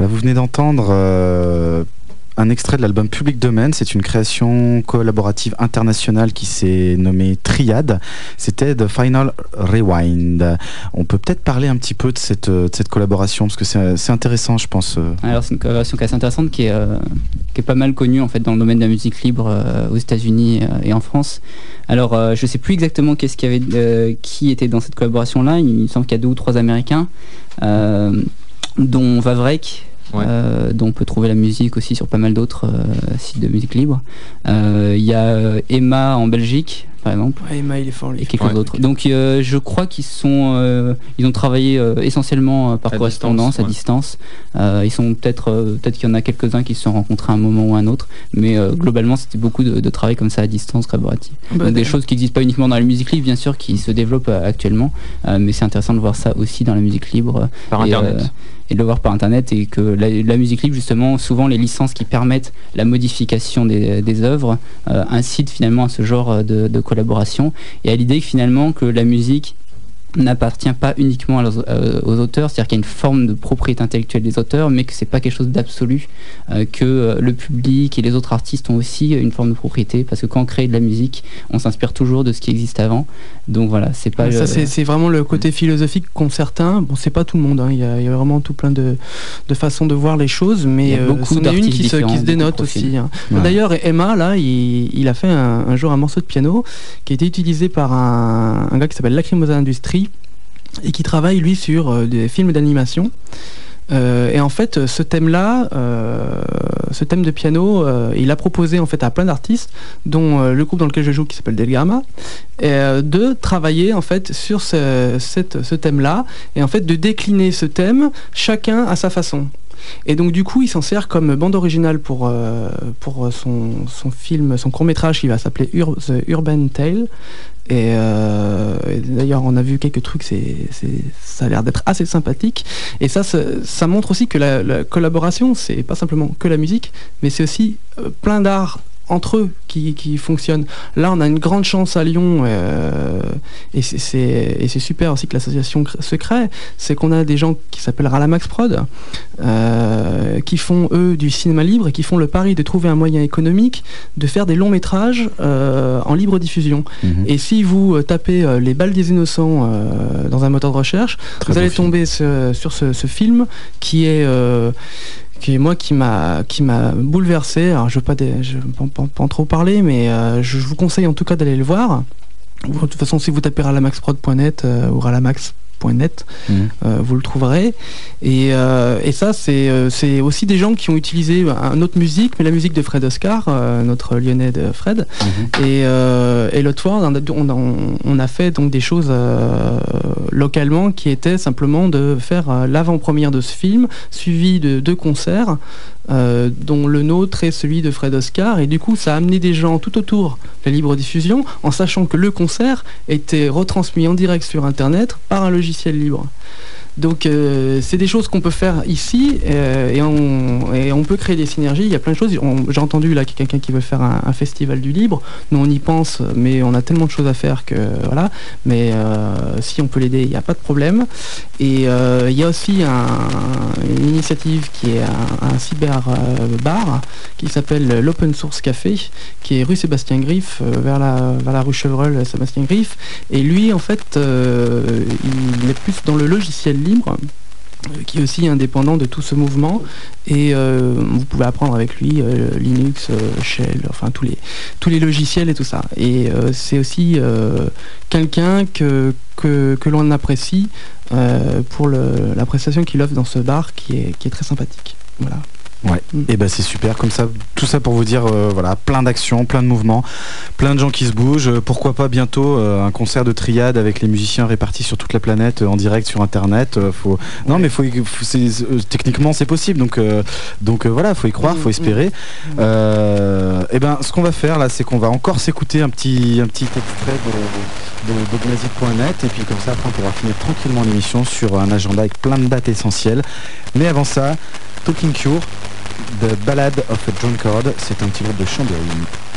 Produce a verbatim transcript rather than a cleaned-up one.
Voilà, vous venez d'entendre euh, un extrait de l'album Public Domain. C'est une création collaborative internationale qui s'est nommée Triade. C'était The Final Rewind. On peut peut-être parler un petit peu de cette, de cette collaboration, parce que c'est, c'est intéressant, je pense. Alors, c'est une collaboration qui est assez intéressante, qui est, euh, qui est pas mal connue en fait, dans le domaine de la musique libre euh, aux États-Unis euh, et en France. Alors, euh, je sais plus exactement qu'est-ce qu'il y avait, euh, qui était dans cette collaboration-là. Il me semble qu'il y a deux ou trois Américains, euh, dont Vavrek. Ouais. Euh, dont on peut trouver la musique aussi sur pas mal d'autres euh, sites de musique libre. Il euh, y a euh, Emma en Belgique, par exemple. Ouais, Emma, il est fort, lui. Et quelques ouais, autres. Donc euh, je crois qu'ils sont, euh, ils ont travaillé euh, essentiellement euh, par à correspondance, distance, à ouais. distance. Euh, ils sont peut-être, euh, peut-être qu'il y en a quelques-uns qui se sont rencontrés à un moment ou à un autre, mais euh, globalement c'était beaucoup de, de travail comme ça à distance, collaboratif. Bah, Donc des choses qui n'existent pas uniquement dans la musique libre, bien sûr, qui se développent euh, actuellement, euh, mais c'est intéressant de voir ça aussi dans la musique libre. Par et, internet. Euh, et de le voir par internet, et que la, la musique libre, justement, souvent les licences qui permettent la modification des, des œuvres euh, incitent finalement à ce genre de, de collaboration et à l'idée que finalement que la musique n'appartient pas uniquement aux auteurs, c'est-à-dire qu'il y a une forme de propriété intellectuelle des auteurs, mais que c'est pas quelque chose d'absolu, euh, que le public et les autres artistes ont aussi une forme de propriété, parce que quand on crée de la musique, on s'inspire toujours de ce qui existe avant. Donc voilà, c'est pas. Ça, euh... c'est, c'est vraiment le côté philosophique qu'ont certains. Bon, c'est pas tout le monde. Hein. Il, y a, il y a vraiment tout plein de, de façons de voir les choses, mais il y a beaucoup euh, une qui se, qui se dénote aussi. Hein. Ouais. D'ailleurs, Emma, là, il, il a fait un, un jour un morceau de piano qui a été utilisé par un, un gars qui s'appelle Lacrimosa Industries, et qui travaille lui sur euh, des films d'animation. Euh, et en fait, ce thème-là, euh, ce thème de piano, euh, il a proposé en fait à plein d'artistes, dont euh, le groupe dans lequel je joue qui s'appelle Delgama, et, euh, de travailler en fait sur ce, cette, ce thème-là, et en fait de décliner ce thème chacun à sa façon. Et donc du coup, il s'en sert comme bande originale pour euh, pour son son film, son court métrage qui va s'appeler Ur- The Urban Tale. Et, euh, et d'ailleurs, on a vu quelques trucs, c'est, c'est, ça a l'air d'être assez sympathique. Et ça, ça, ça montre aussi que la, la collaboration, c'est pas simplement que la musique, mais c'est aussi euh, plein d'arts entre eux qui, qui fonctionnent. Là, on a une grande chance à Lyon, euh, et, c'est, c'est, et c'est super aussi que l'association se crée, c'est qu'on a des gens qui s'appellent Ralamax Prod, euh, qui font, eux, du cinéma libre, et qui font le pari de trouver un moyen économique de faire des longs métrages euh, en libre diffusion. Mmh. Et si vous tapez euh, Les Balles des Innocents euh, dans un moteur de recherche, Très vous allez tomber ce, sur ce, ce film qui est... Euh, qui moi qui m'a qui m'a bouleversé. Alors je veux pas, des, je veux pas, pas, pas en trop parler, mais euh, je vous conseille en tout cas d'aller le voir. De toute façon, si vous tapez ralamaxprod point net euh, ou ralamax point net, mmh. euh, vous le trouverez. Et, euh, et ça, c'est, euh, c'est aussi des gens qui ont utilisé une autre musique, mais la musique de Fred Oscar, euh, notre lyonnais de Fred. Mmh. Et, euh, et l'autre fois, on a, on, on a fait donc des choses euh, localement qui étaient simplement de faire euh, l'avant-première de ce film, suivi de deux concerts, euh, dont le nôtre est celui de Fred Oscar. Et du coup, ça a amené des gens tout autour de la libre diffusion, en sachant que le concert était retransmis en direct sur Internet par un logiciel libre. Donc euh, c'est des choses qu'on peut faire ici, euh, et, on, et on peut créer des synergies. Il y a plein de choses. On, j'ai entendu là quelqu'un qui veut faire un, un festival du libre. Nous on y pense, mais on a tellement de choses à faire que voilà. Mais euh, si on peut l'aider, il n'y a pas de problème. Et euh, il y a aussi un, une initiative qui est un, un cyber euh, bar qui s'appelle l'Open Source Café, qui est rue Sébastien Griff, euh, vers la vers la rue Chevreul Sébastien Griff. Et lui en fait, euh, il est plus dans le logiciel libre, qui est aussi indépendant de tout ce mouvement, et euh, vous pouvez apprendre avec lui euh, Linux, euh, Shell, enfin tous les tous les logiciels et tout ça. Et euh, c'est aussi euh, quelqu'un que que que l'on apprécie euh, pour le, la prestation qu'il offre dans ce bar, qui est qui est très sympathique. Voilà. Ouais, mmh. Et ben c'est super, comme ça, tout ça pour vous dire, euh, voilà, plein d'actions, plein de mouvements, plein de gens qui se bougent. Pourquoi pas bientôt euh, un concert de Triade avec les musiciens répartis sur toute la planète, euh, en direct sur Internet. Euh, faut... Non, ouais. mais faut, faut c'est, euh, techniquement c'est possible, donc euh, donc euh, voilà, faut y croire, mmh. faut espérer. Mmh. Euh, et ben, ce qu'on va faire là, c'est qu'on va encore s'écouter un petit un petit extrait de, de, de dogmazik point net, et puis comme ça, après, on pourra finir tranquillement l'émission sur un agenda avec plein de dates essentielles. Mais avant ça, Talking Cure, The Ballad of a Drunkard, c'est un petit groupe de Chambéry.